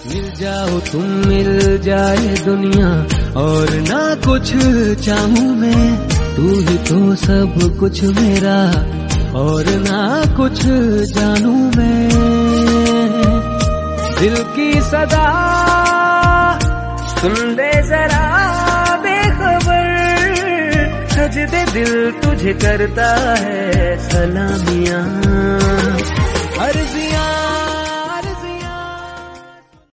मिल जाओ तुम, मिल जाए दुनिया, और ना कुछ चाहूं मैं, तू ही तो सब कुछ मेरा, और ना कुछ जानू मैं। दिल की सदा सुन ले जरा बेखबर, सजदे दिल तुझे करता है सलामियां, अर्जियां